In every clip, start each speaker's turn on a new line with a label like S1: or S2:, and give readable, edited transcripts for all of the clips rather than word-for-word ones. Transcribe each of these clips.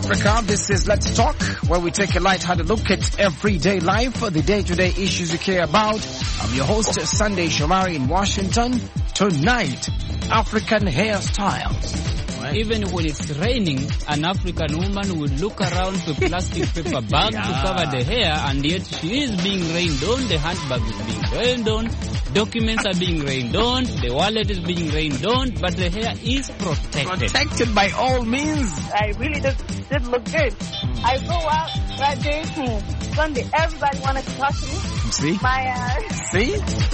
S1: Africa. This is Let's Talk, where we take a light-hearted look at everyday life, the day-to-day issues you care about. I'm your host, Sunday Shomari in Washington. Tonight, African hairstyles.
S2: Even when it's raining, an African woman will look around for plastic paper bag to cover the hair, and yet she is being rained on, the handbag is being rained on, documents are being rained on, the wallet is being rained on, but the hair is protected.
S1: Protected by all means.
S3: I really did look good. I go out that day, Sunday, everybody wanted to talk to me.
S1: See?
S3: See?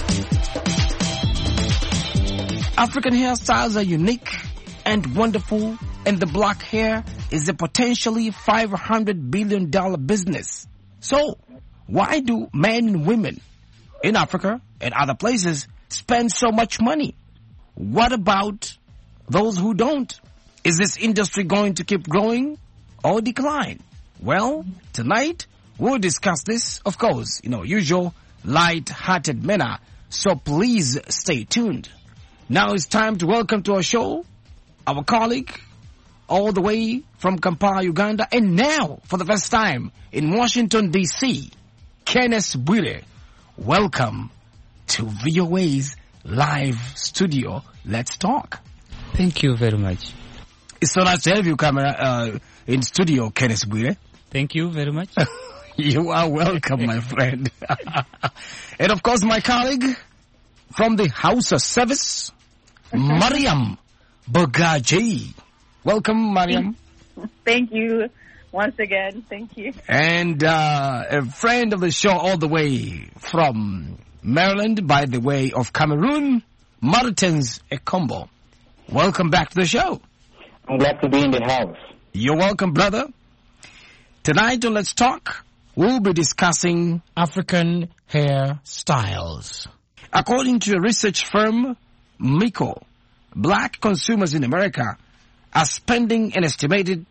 S1: African hairstyles are unique and wonderful, and the black hair is a potentially $500 billion business. So, why do men and women in Africa and other places spend so much money? What about those who don't? Is this industry going to keep growing or decline? Well, tonight we'll discuss this, of course, usual light-hearted manner. So please stay tuned. Now it's time to welcome to our show our colleague all the way from Kampala, Uganda, and now for the first time in Washington, D.C., Kenneth Bwire. Welcome to VOA's live studio. Let's talk.
S2: Thank you very much.
S1: It's so nice to have you come in studio, Kenneth Bwire.
S2: Thank you very much.
S1: You are welcome, my friend. And of course, my colleague from the House of Service, Mariam Bogaji. Welcome, Mariam.
S3: Thank you once again. Thank you.
S1: And a friend of the show all the way from Maryland, by the way of Cameroon, Martins Ekombo. Welcome back to the show.
S4: I'm glad to be in the house.
S1: You're welcome, brother. Tonight on Let's Talk, we'll be discussing African hairstyles. According to a research firm, Miko, black consumers in America are spending an estimated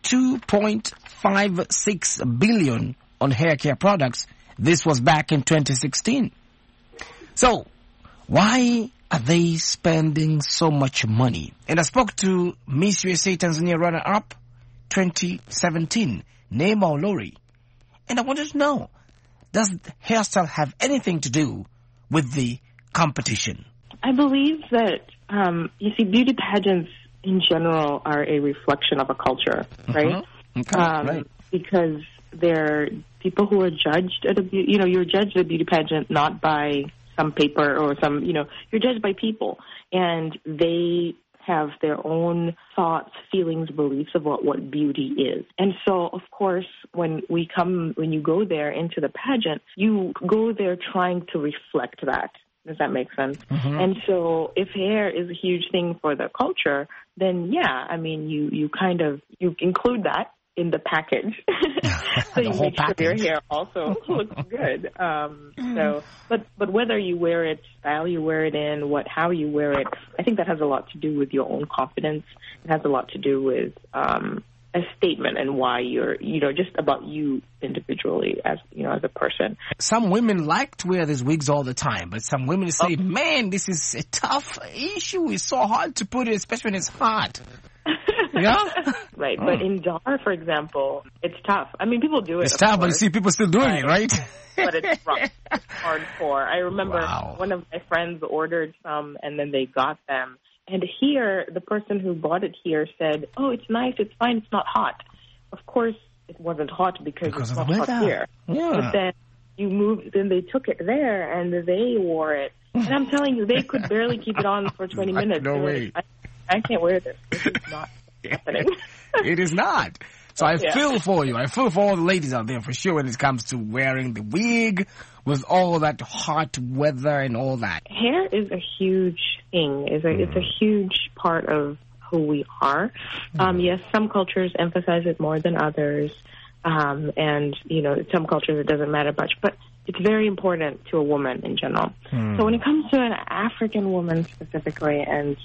S1: $2.56 billion on hair care products. This was back in 2016. So, why are they spending so much money? And I spoke to Miss USA Tanzania runner-up 2017, Neema Olori. And I wanted to know, does hairstyle have anything to do with the competition?
S5: I believe that, you see, beauty pageants in general are a reflection of a culture, right?
S1: Okay, right.
S5: Because they're people who are judged at you're judged at a beauty pageant not by some paper or some, you're judged by people. And they have their own thoughts, feelings, beliefs about what beauty is. And so, of course, when you go there into the pageant, you go there trying to reflect that. Does that make sense? Mm-hmm. And so if hair is a huge thing for the culture, then you include that in the package. So you make sure your hair also looks good. But whether you wear it, style you wear it in, how you wear it, I think that has a lot to do with your own confidence. It has a lot to do with a statement and why you're, just about you individually as a person.
S1: Some women like to wear these wigs all the time, but some women say, man, this is a tough issue. It's so hard to put it, especially when it's hot. Yeah?
S5: Right. But in Dar, for example, it's tough. I mean, people do it.
S1: It's tough, but you see people still doing it, right?
S5: But it's rough. It's hardcore. I remember one of my friends ordered some, and then they got them. And here, the person who bought it here said, oh, it's nice, it's fine, it's not hot. Of course, it wasn't hot because it's not hot here.
S1: Yeah.
S5: But then then they took it there and they wore it. And I'm telling you, they could barely keep it on for 20 minutes.
S1: No way.
S5: I can't wear this. This is not happening.
S1: It is not. So I feel for you. I feel for all the ladies out there for sure when it comes to wearing the wig with all that hot weather and all that.
S5: Hair is a huge thing. It's a huge part of who we are. Yes, some cultures emphasize it more than others. And, some cultures it doesn't matter much. But it's very important to a woman in general. So when it comes to an African woman specifically, and,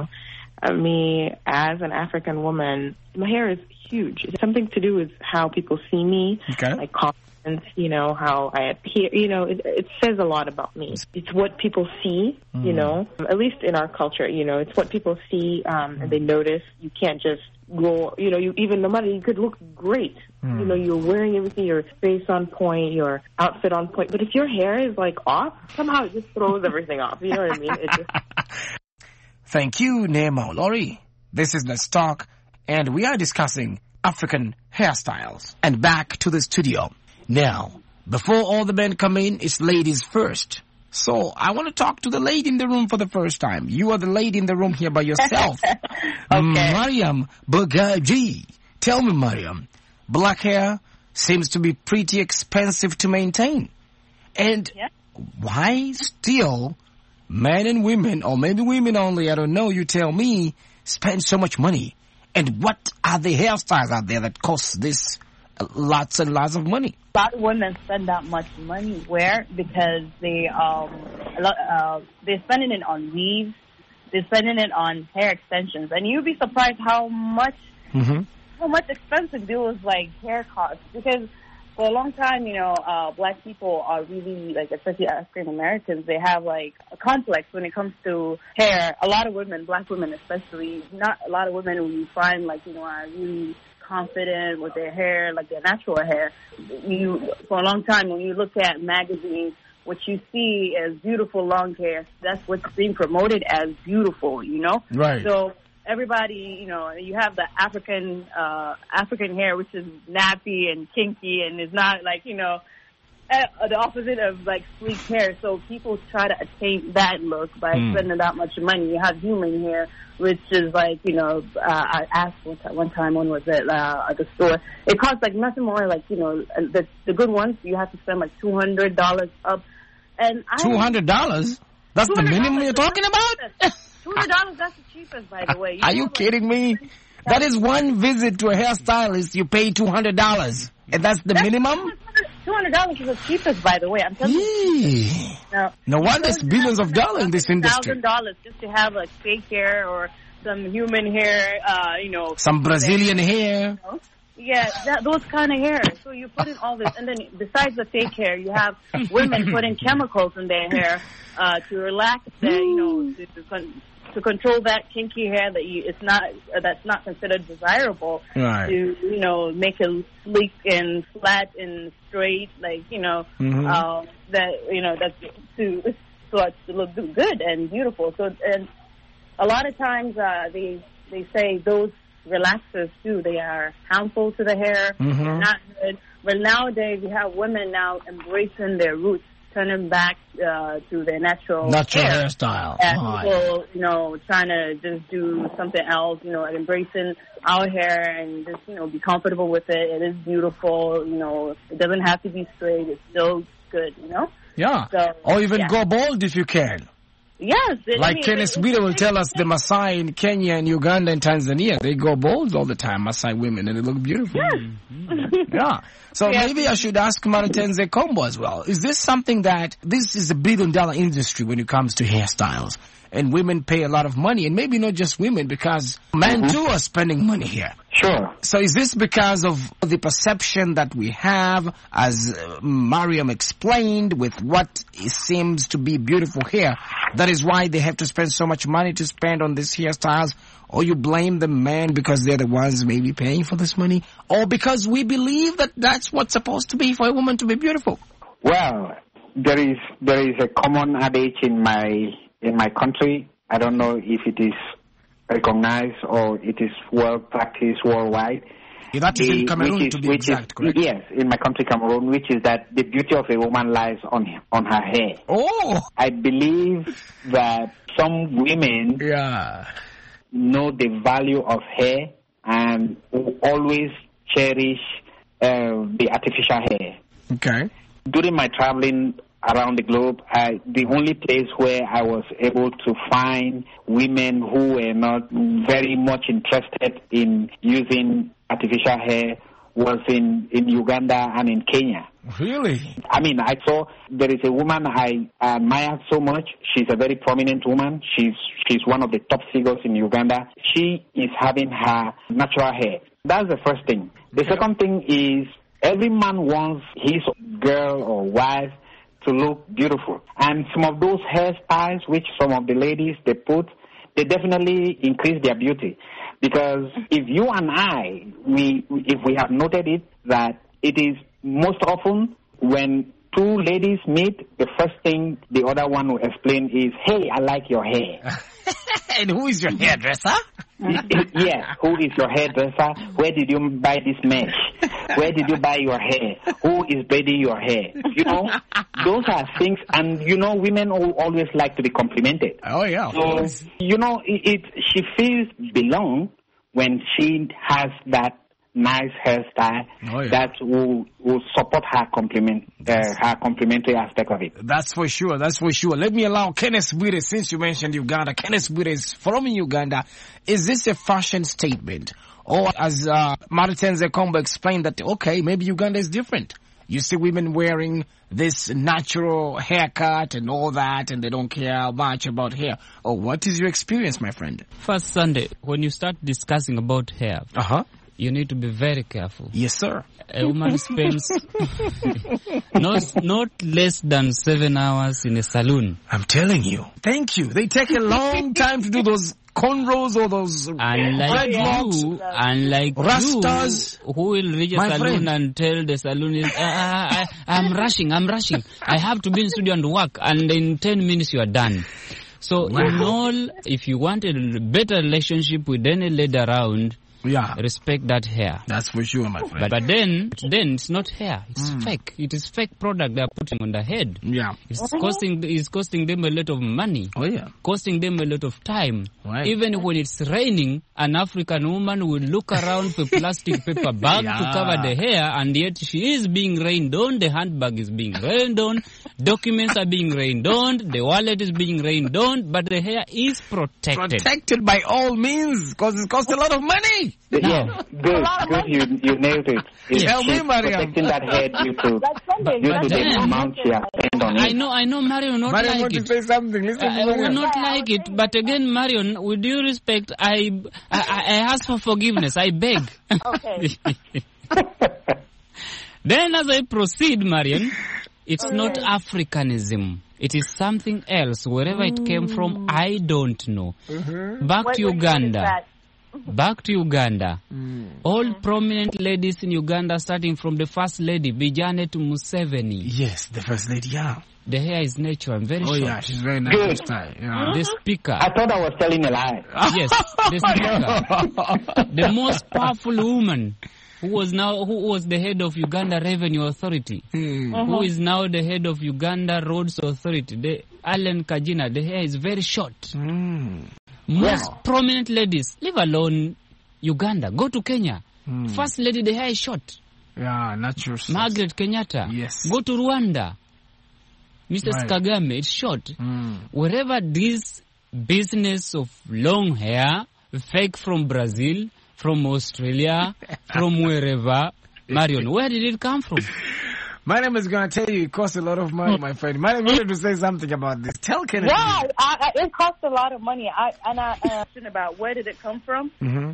S5: me as an African woman, my hair is huge. It's something to do with how people see me, my confidence, how I appear. It says a lot about me. It's what people see, at least in our culture, it's what people see and they notice. You can't just go, even no matter, you could look great. You're wearing everything, your face on point, your outfit on point. But if your hair is like off, somehow it just throws everything off. You know what I mean? It just...
S1: Thank you, Nema Olori. This is Let's Talk, and we are discussing African hairstyles. And back to the studio. Now, before all the men come in, it's ladies first. So I want to talk to the lady in the room for the first time. You are the lady in the room here by yourself.
S3: Okay.
S1: Mariam Bagaji. Tell me, Mariam, black hair seems to be pretty expensive to maintain. And why still men and women, or maybe women only, I don't know, you tell me, spend so much money? And what are the hairstyles out there that cost this lots and lots of money?
S3: A lot of women spend that much money. Where? Because they're spending it on weaves, they're spending it on hair extensions, and you'd be surprised how much expensive deals like hair cost. Because for a long time, black people are really, like, especially African Americans, they have like a complex when it comes to hair. A lot of women, black women especially, not a lot of women who you find are really confident with their hair, like their natural hair. For a long time, when you look at magazines, what you see as beautiful long hair, that's what's being promoted as beautiful,
S1: Right.
S3: So everybody, you have the African hair, which is nappy and kinky and is not like, the opposite of like sleek hair. So people try to attain that look by spending that much money. You have human hair, which is like, I asked one time, when was it, at the store, it costs like nothing more, like, the good ones, you have to spend like $200 up. And
S1: $200? That's the minimum you're talking about?
S3: $200, that's the cheapest, by the way.
S1: Are you kidding me? That is one visit to a hairstylist, you pay $200. And that's the minimum?
S3: $200 is the cheapest, by the way. I'm telling you.
S1: No wonder there's billions of dollars in this industry.
S3: $1,000 just to have like fake hair or some human hair,
S1: some Brazilian hair.
S3: Yeah, those kind of hair. So you put in all this, and then besides the fake hair, you have women putting chemicals in their hair to relax their, to control that kinky hair that's not considered desirable.
S1: Right.
S3: To make it sleek and flat and straight, like that's to look good and beautiful. So, and a lot of times they say those relaxers too, they are harmful to the hair, not good. But nowadays you have women now embracing their roots, turning back to their natural
S1: hairstyle.
S3: And people, trying to just do something else, and embracing our hair and just, be comfortable with it. It is beautiful, it doesn't have to be straight. It's still good,
S1: Yeah.
S3: So,
S1: or even go bald if you can.
S3: Yes.
S1: Kenneth Bida will tell us the Maasai in Kenya and Uganda and Tanzania, they go bald all the time, Maasai women, and they look beautiful.
S3: Yes.
S1: Yeah. So maybe I should ask Marutenze Kombo as well. Is this something that, this is a $1 billion industry when it comes to hairstyles, and women pay a lot of money, and maybe not just women, because men too are spending money here.
S4: Sure.
S1: So is this because of the perception that we have, as Mariam explained, with what seems to be beautiful hair? That is why they have to spend so much money to spend on these hairstyles? Or you blame the men because they're the ones maybe paying for this money? Or because we believe that that's what's supposed to be for a woman to be beautiful?
S4: Well, there is a common adage in my country. I don't know if it is recognized or it is well practiced worldwide.
S1: That is in Cameroon, to be exact, correct?
S4: Yes, in my country, Cameroon, which is that the beauty of a woman lies on her hair.
S1: Oh!
S4: I believe that some women know the value of hair and will always cherish the artificial hair.
S1: Okay.
S4: During my traveling around the globe, the only place where I was able to find women who were not very much interested in using artificial hair was in Uganda and in Kenya.
S1: Really?
S4: I mean, I saw there is a woman I admire so much. She's a very prominent woman. She's one of the top figures in Uganda. She is having her natural hair. That's the first thing. The second thing is every man wants his girl or wife to look beautiful. And some of those hairstyles which some of the ladies they put, they definitely increase their beauty. Because if you and I, if we have noted it, that it is most often when two ladies meet, the first thing the other one will explain is, hey, I like your hair.
S1: And who is your hairdresser?
S4: Yeah, who is your hairdresser? Where did you buy this mesh? Where did you buy your hair? Who is braiding your hair? You know, those are things, and you know, women always like to be complimented.
S1: Oh, yeah.
S4: So, you know, she feels belong when she has that nice hairstyle that will support her complimentary aspect of it.
S1: That's for sure. That's for sure. Let me allow Kenneth Bwire, since you mentioned Uganda. Kenneth Bwire is from Uganda. Is this a fashion statement? Or as Martin Zekombo explained that, okay, maybe Uganda is different. You see women wearing this natural haircut and all that, and they don't care much about hair. Oh, what is your experience, my friend?
S2: First Sunday, when you start discussing about hair, you need to be very careful.
S1: Yes, sir.
S2: A woman spends not less than 7 hours in a salon.
S1: I'm telling you. Thank you. They take a long time to do those cornrows or those dreadlocks.
S2: Unlike
S1: rastas,
S2: you, who will reach a salon and tell the salonist, I'm rushing. I have to be in studio and work, and in 10 minutes you are done. So in all, if you want a better relationship with any lady around, respect that hair.
S1: That's for sure, my friend.
S2: But then it's not hair. It's fake. It is fake product they are putting on the head.
S1: Yeah.
S2: It's costing them a lot of money.
S1: Oh, yeah.
S2: Costing them a lot of time.
S1: Right.
S2: Even when it's raining, an African woman will look around for plastic paper bag to cover the hair, and yet she is being rained on. The handbag is being rained on. Documents are being rained on. The wallet is being rained on. But the hair is protected.
S1: Protected by all means, because it costs a lot of money.
S4: Yeah, good. You nailed it.
S1: Tell me, Mariam.
S4: Protecting that head due to the amount she has spent on it.
S2: I know, Marion not
S1: Mariam
S2: like it.
S1: To say something. Listen
S2: I would not like it, but again, Marion, with due respect, I ask for forgiveness. I beg.
S3: Okay.
S2: Then as I proceed, Marion, it's not Africanism. It is something else. Wherever it came from, I don't know. Back to Uganda. All prominent ladies in Uganda, starting from the First Lady, Bijane to Museveni.
S1: Yes, the First Lady,
S2: The hair is natural and very short.
S1: Oh, yeah, she's very nice style. Yeah.
S2: The speaker.
S4: I thought I was telling a lie.
S2: Yes, the speaker. The most powerful woman who was the head of Uganda Revenue Authority, who is now the head of Uganda Roads Authority, the Allen Kajina. The hair is very short. Most prominent ladies, leave alone Uganda, go to Kenya. First Lady, the hair is short.
S1: Yeah, natural.
S2: Margaret Kenyatta.
S1: Yes.
S2: Go to Rwanda. Mrs. Kagame, it's short. Wherever this business of long hair, fake from Brazil, from Australia, from wherever, Marion, where did it come from?
S1: My name is going to tell you it costs a lot of money, my friend. My name wanted to say something about this. Tell Kennedy.
S3: Yeah, it costs a lot of money. I question about where did it come from.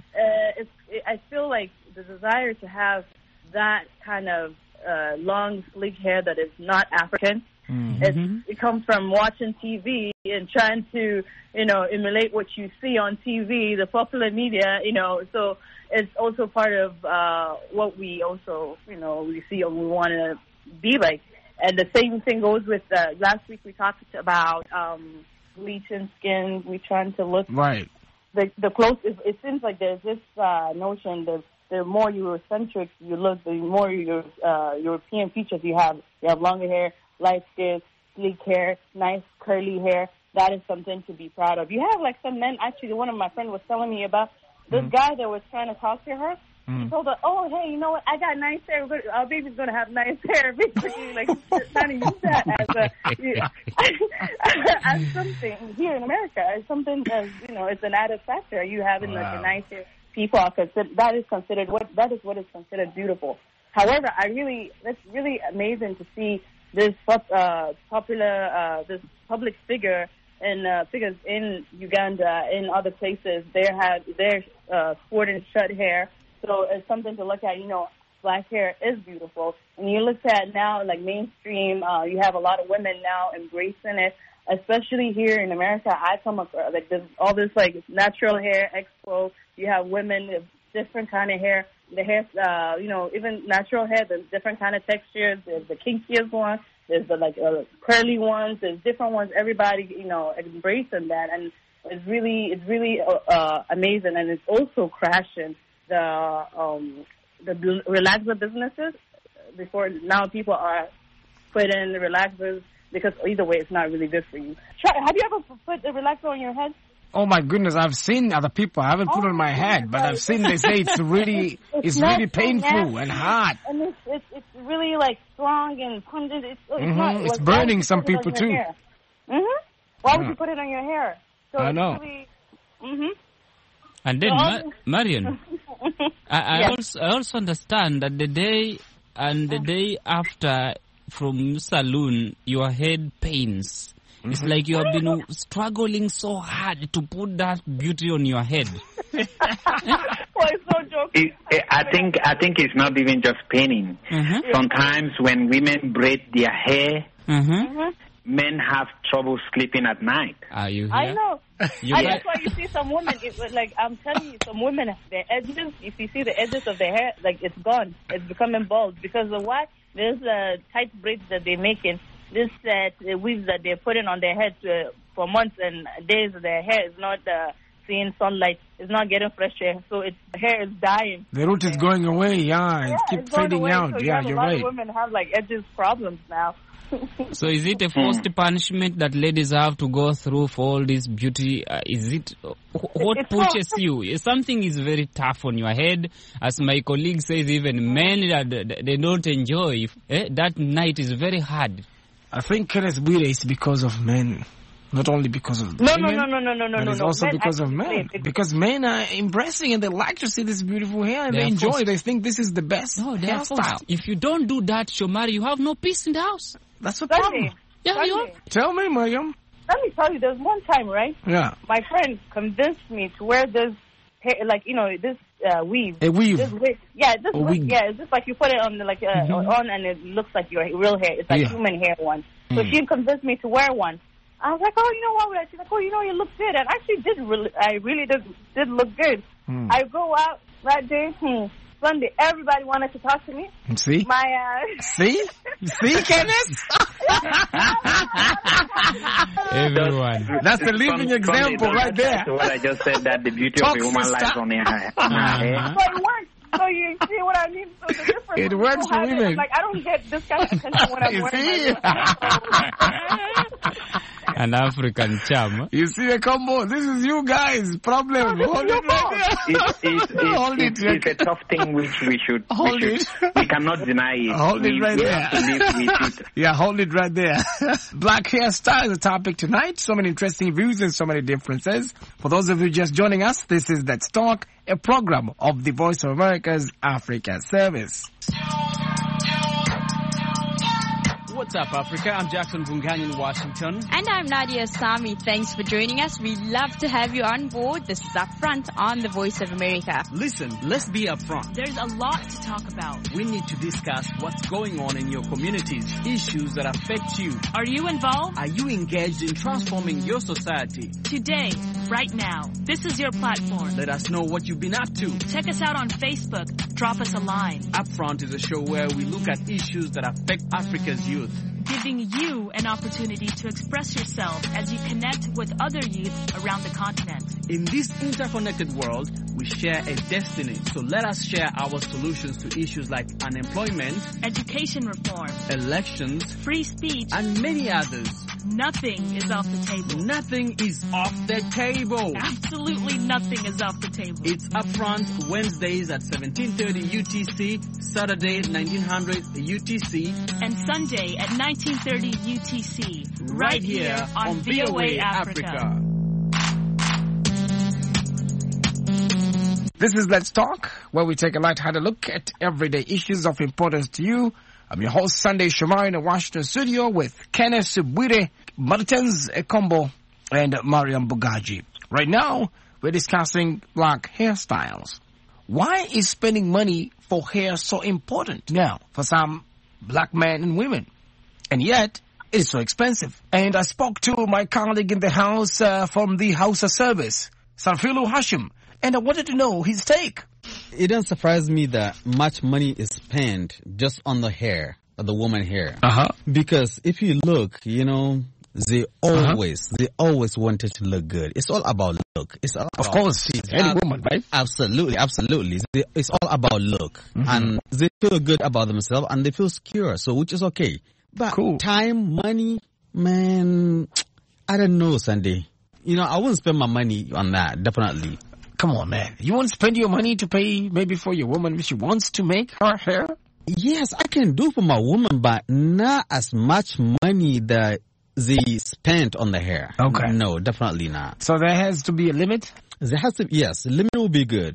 S3: I feel like the desire to have that kind of long, sleek hair that is not African. It comes from watching TV and trying to, emulate what you see on TV, the popular media, so it's also part of what we also, we see and we want to be like. And the same thing goes with, last week we talked about bleaching skin. We're trying to look.
S1: Right.
S3: The close, it seems like there's this notion that the more Eurocentric you look, the more European features you have. You have longer hair, light skin, sleek hair, nice curly hair. That is something to be proud of. You have like some men, actually one of my friends was telling me about this guy that was trying to talk to her. He told her, oh, hey, you know what, I got nice hair. Our baby's going to have nice hair. Basically, like, trying to use that as something here in America, as something as, it's an added factor. You having like a nice hair. People are considered, that is what is considered beautiful. However, it's really amazing to see this this public figure and figures in Uganda, in other places. They're sporting short hair, so it's something to look at. Black hair is beautiful, and you look at now like mainstream. You have a lot of women now embracing it. especially here in America, I come across like there's all this like natural hair expo. You have women with different kind of hair. The hair, even natural hair. There's different kind of textures. There's the kinkiest one. There's the curly ones. There's different ones. Everybody, embracing that, and it's really amazing. And it's also crashing the relaxer businesses. Before now, people are putting relaxers because either way, it's not really good for you. Have you ever put a relaxer on your head?
S1: Oh my goodness, I've seen other people. I haven't put it on my head, but I've seen they say it's really painful and hard.
S3: And it's really like strong and pungent.
S1: It's burning some people too.
S3: Why would you put it on your hair? So
S1: I know.
S3: Really,
S2: And then, Marion, I also understand that the day after from salon, your head pains. It's like you have been struggling so hard to put that beauty on your head.
S3: Well, it's no joke.
S4: I think it's not even just paining. Sometimes when women braid their hair, men have trouble sleeping at night.
S2: Are you here?
S3: I know. That's why you see some women, I'm telling you, some women, their edges, if you see the edges of their hair, like it's gone. It's becoming bald. Because of what? There's tight braids that they're making. This weaves that they're putting on their head for months and days, their hair is not seeing sunlight. It's not getting fresh air. So the hair is dying.
S1: The root is going away, it keeps fading out.
S3: So
S1: you're right.
S3: A lot of women have edges problems now.
S2: So is it a forced punishment that ladies have to go through for all this beauty? Is it what pushes you? Something is very tough on your head. As my colleague says, even men, they don't enjoy. That night is very hard.
S1: I think Kenneth Bwire is because of men. Not only because of women. No. It's also because of men. Because men are embracing and they like to see this beautiful hair and they enjoy. Forced. They think this is the best hairstyle.
S2: If you don't do that, Shomari, you have no peace in the house.
S1: That's the problem.
S2: Yeah, you are.
S1: Tell me, Mariam.
S3: Let me tell you, there's one time, right?
S1: Yeah.
S3: My friend convinced me to wear this hair, this weave.
S1: A weave.
S3: This wig. Yeah, this wig. Yeah, it's just like you put it on on and it looks like your real hair. It's like human hair one. So she convinced me to wear one. I was like, oh, you know what? She's like, oh, you look good. And I actually really did look good. I go out that day, Sunday, everybody wanted to talk to me.
S1: See? See, Kenneth?
S2: Everyone.
S1: That's a living example right there.
S4: That's what I just said, that the beauty of a woman lies on her hair.
S3: So it works. So you see what I mean? So the difference.
S1: It works for women.
S3: Like, I don't get this kind of attention when I'm wearing
S2: An African charm.
S1: You see the combo? This is you guys' problem. Hold it right there. Hold it.
S4: It's a tough thing which we should. We cannot deny it.
S1: Hold it right there.
S4: Have to live with it.
S1: Yeah, hold it right there. Black hairstyle is the topic tonight. So many interesting views and so many differences. For those of you just joining us, this is Let's Talk, a program of the Voice of America's Africa Service.
S6: What's up, Africa? I'm Jackson Vungan in Washington.
S7: And I'm Nadia Sami. Thanks for joining us. We'd love to have you on board. This is Upfront on the Voice of America.
S6: Listen, let's be upfront.
S8: There's a lot to talk about.
S6: We need to discuss what's going on in your communities, issues that affect you.
S8: Are you involved?
S6: Are you engaged in transforming your society?
S8: Today, right now, this is your platform.
S6: Let us know what you've been up to.
S8: Check us out on Facebook. Drop us a line.
S6: Upfront is a show where we look at issues that affect Africa's youth,
S8: giving you an opportunity to express yourself as you connect with other youth around the continent.
S6: In this interconnected world, we share a destiny. So let us share our solutions to issues like unemployment,
S8: education reform,
S6: elections,
S8: free speech,
S6: and many others.
S8: Nothing is off the table.
S6: Nothing is off the table.
S8: Absolutely nothing is off the table.
S6: It's Upfront Wednesdays at 1730 UTC, Saturday 1900 UTC,
S8: and Sunday at 1930 UTC. Right here on VOA Africa.
S1: This is Let's Talk, where we take a light-hearted look at everyday issues of importance to you. I'm your host, Sunday Shomari, in the Washington studio with Kenneth Bwire, Martins Ekombo, and Mariam Bugaji. Right now, we're discussing black hairstyles. Why is spending money for hair so important now for some black men and women? And yet, It's so expensive. And I spoke to my colleague in the house from the Hausa service, Sarfilu Hashim, and I wanted to know his take.
S9: It doesn't surprise me that much money is spent just on the hair, of the woman hair. Because if you look, you know, they always wanted to look good. It's all about look. It's all about,
S1: of course, any woman, right?
S9: Absolutely. It's all about look. And they feel good about themselves and they feel secure, so which is okay. But time, money, man, I don't know, Sunday. You know, I wouldn't spend my money on that, definitely.
S1: Come on, man. You won't spend your money to pay maybe for your woman if she wants to make her hair?
S9: Yes, I can do for my woman, but not as much money that they spent on the hair.
S1: Okay.
S9: No, definitely not.
S1: So there has to be a limit?
S9: There has to, yes. The limit will be good.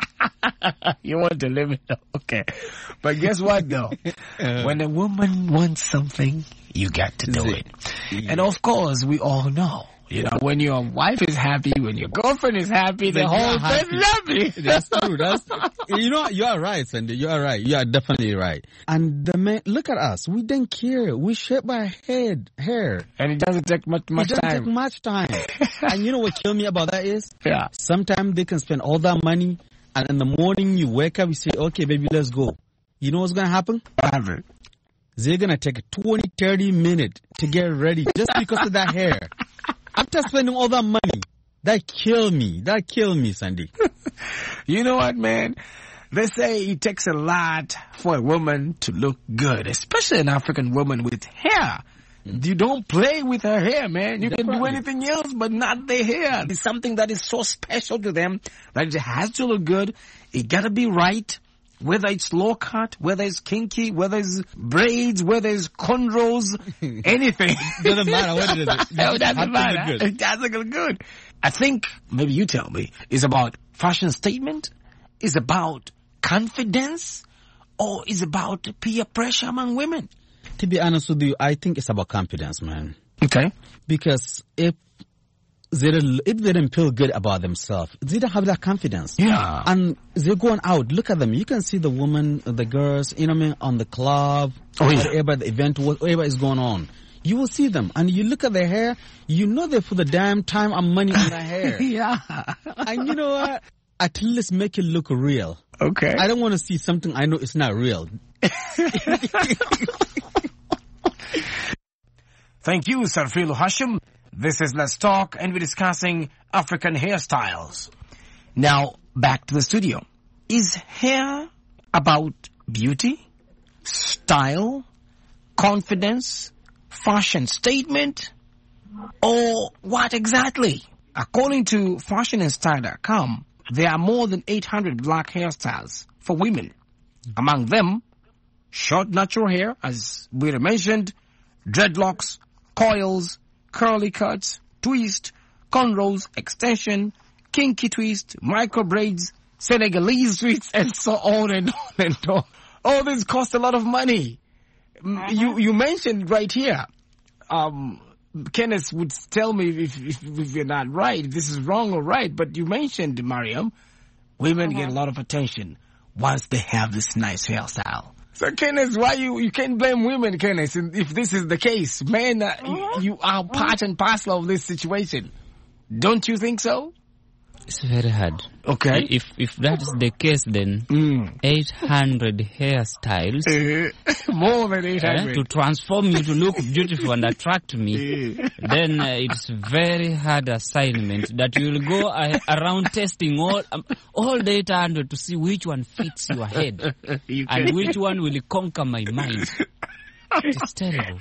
S1: You want the limit? Okay. But guess what, though? When a woman wants something, you got to do it. Yeah. And of course, we all know. You know, when your wife is happy, when your girlfriend is happy, the whole family is happy.
S9: That's true. You know, you are right, Sandy. You are right. You are definitely right. And the man, look at us. We don't care. We shape our hair.
S1: And it doesn't take much time.
S9: It doesn't take much time. And you know what kills me about that is?
S1: Yeah.
S9: Sometimes they can spend all that money, and in the morning you wake up, you say, okay, baby, let's go. You know what's going to happen?
S1: What happened?
S9: They're going to take 20, 30 minutes to get ready just because of that hair. After spending all that money, that kill me. That kill me, Sandy.
S1: You know what, man? They say it takes a lot for a woman to look good, especially an African woman with hair. You don't play with her hair, man. You can do anything else, but not the hair. It's something that is so special to them that it has to look good. It gotta be right. Whether it's low cut, whether it's kinky, whether it's braids, whether it's cornrows, anything.
S9: Doesn't matter what it is.
S1: No, it doesn't matter. It doesn't look good. I think, maybe you tell me, it's about fashion statement, it's about confidence, or it's about peer pressure among women?
S9: To be honest with you, I think it's about confidence, man.
S1: Okay.
S9: Because if they don't feel good about themselves, they don't have that confidence.
S1: Yeah.
S9: And they're going out. Look at them. You can see the women, the girls, you know what I mean, on the club, whatever the event, whatever is going on. You will see them. And you look at their hair, you know they put the damn time and money on their hair.
S1: Yeah.
S9: And you know what? At least make it look real.
S1: Okay.
S9: I don't want to see something I know it's not real.
S1: Thank you, Sarfilu Hashim. This is Let's Talk, and we're discussing African hairstyles. Now, back to the studio. Is hair about beauty, style, confidence, fashion statement, or what exactly? According to fashionandstyle.com, there are more than 800 black hairstyles for women. Among them, short natural hair, as we mentioned, dreadlocks, coils, curly cuts, twist, cornrows, extension, kinky twist, micro braids, Senegalese twists, and so on and on and on. All this costs a lot of money. You mentioned right here, Kenneth would tell me if you're not right, if this is wrong or right, but you mentioned, Mariam, women get a lot of attention once they have this nice hairstyle. So, Kenneth, why you can't blame women, Kenneth, if this is the case? Men, you are part and parcel of this situation. Don't you think so?
S2: It's very hard.
S1: Okay.
S2: If that is the case, then 800 hairstyles.
S1: More than 800.
S2: To transform you to look beautiful and attract me, then it's very hard assignment that you will go around testing all the 800 to see which one fits your head and which one will conquer my mind. It's terrible.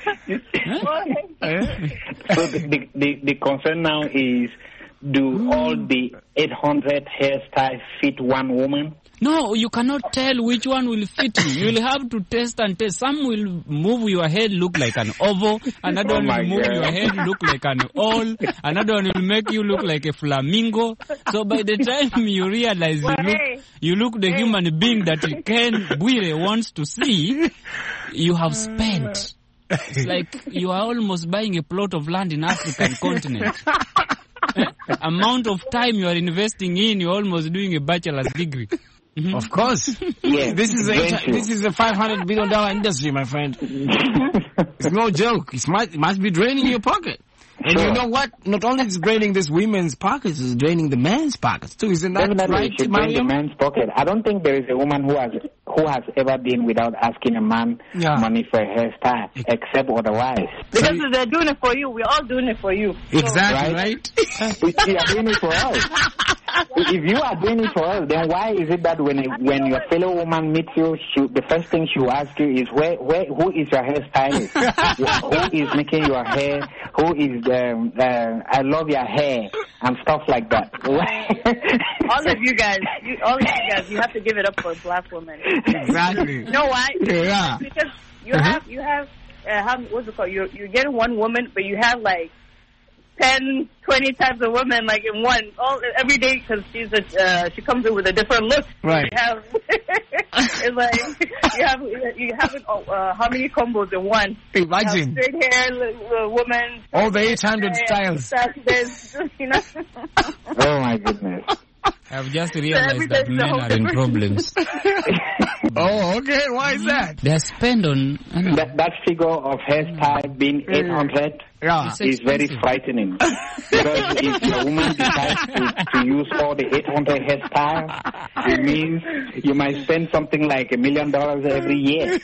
S4: So the concern now is, do all the 800 hairstyles fit one woman?
S2: No, you cannot tell which one will fit you. You will have to test and test. Some will move your head look like an oval. Another one will move your head look like an owl. Another one will make you look like a flamingo. So by the time you realize you look the human being that Ken Bwire wants to see, you have spent. It's like you are almost buying a plot of land in African continent. Amount of time you are investing in, you're almost doing a bachelor's degree.
S1: Of course.
S4: Yes,
S1: This is a $500 billion industry, my friend. It's no joke. It must be draining your pocket. And you know what? Not only is it draining this women's pockets, it's draining the man's pockets too. Isn't that
S4: Definitely
S1: right,
S4: it should drain the
S1: Mariam?
S4: man's pocket. I don't think there is a woman who has ever been without asking a man money for a hairstyle, except otherwise.
S3: Because they're doing it for you. We're all doing it for you.
S1: Exactly, right?
S4: You are doing it for us. If you are doing it for us, then why is it that when your fellow woman meets you, the first thing she will ask you is who is your hairstylist? Who is making your hair? Who is I love your hair and stuff like that.
S3: all of you guys, you have to give it up for black women.
S1: Exactly.
S3: You know why?
S1: Yeah.
S3: Because you have what's it called? You're getting one woman, but you have like 10, 20 types of women like in one every day because she comes in with a different look.
S1: Right.
S3: It's like you have how many combos in one?
S1: Imagine.
S3: Straight hair woman.
S1: All the 800 styles.
S3: You know.
S4: Oh my goodness.
S2: I've just realized that men are in problems.
S1: Oh, okay. Why is that?
S2: They are spent on...
S4: That figure of hairstyle being 800 is very frightening. Because if a woman decides to use all the 800 hairstyle, it means you might spend something like $1 million every year.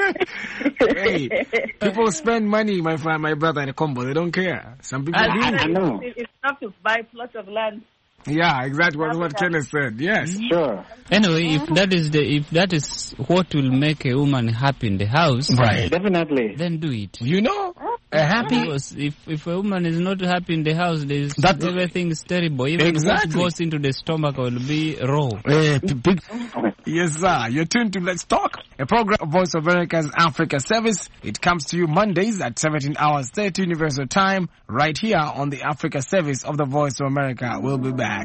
S1: Hey, people spend money, my friend, my brother, in a combo. They don't care. Some people do.
S4: I know.
S3: It's enough to buy plots of land.
S1: Yeah, exactly what Kenneth said. Yes.
S4: Sure.
S2: Anyway, if that is what will make a woman happy in the house,
S1: right?
S4: Definitely.
S2: Then do it.
S1: You know, happy.
S2: Because if a woman is not happy in the house, everything is terrible. Even what goes into the stomach will be raw.
S1: Yes, sir. You're tuned to Let's Talk, a program of Voice of America's Africa Service. It comes to you Mondays at 17 hours 30 Universal Time, right here on the Africa Service of the Voice of America. We'll be back.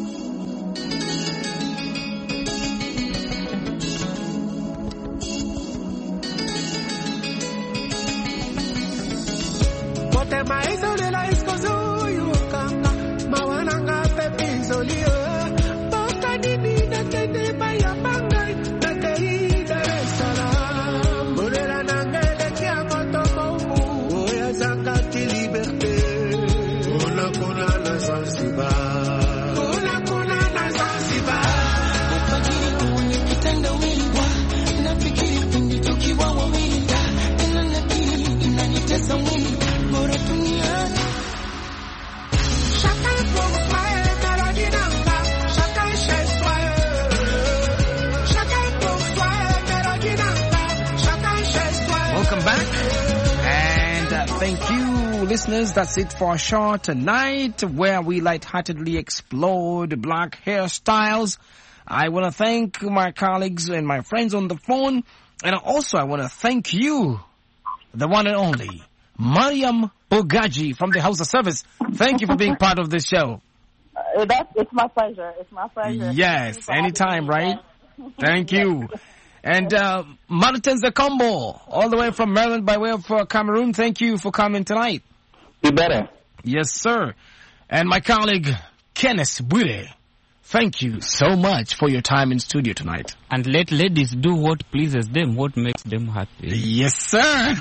S1: Thank you, listeners. That's it for our show tonight, where we lightheartedly explored black hairstyles. I want to thank my colleagues and my friends on the phone, and also I want to thank you, the one and only Mariam Bogaji from the House of Service. Thank you for being part of this show.
S3: It's my pleasure. It's my pleasure.
S1: Yes, anytime, right? Thank you. And Martin Zakombo, all the way from Maryland by way of Cameroon, thank you for coming tonight.
S4: You better.
S1: Yes, sir. And my colleague, Kenneth Bure, thank you so much for your time in studio tonight.
S2: And let ladies do what pleases them, what makes them happy.
S1: Yes, sir.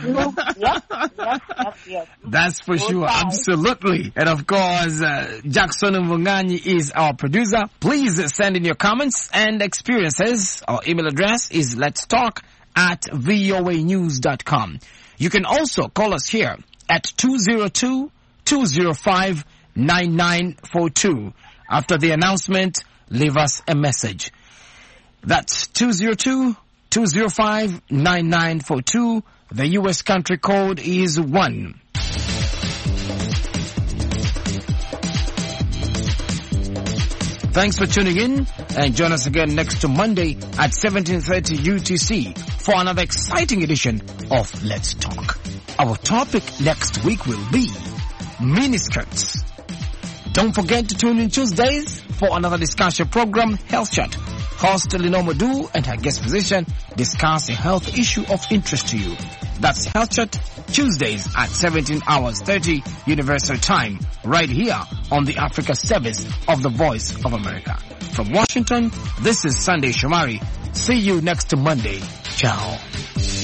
S3: Yes.
S1: That's for sure. Absolutely. And of course, Jackson Mvunganyi is our producer. Please send in your comments and experiences. Our email address is letstalk@voanews.com. You can also call us here at 202-205-9942. After the announcement, leave us a message. That's 202-205-9942. The U.S. country code is 1. Thanks for tuning in, and join us again next Monday at 17:30 UTC for another exciting edition of Let's Talk. Our topic next week will be miniskirts. Don't forget to tune in Tuesdays for another discussion program, Health Chat. Host Lenore Madu and her guest physician discuss a health issue of interest to you. That's Health Chat Tuesdays at 17 hours 30 Universal Time, right here on the Africa Service of the Voice of America. From Washington, this is Sunday Shomari. See you next Monday. Ciao.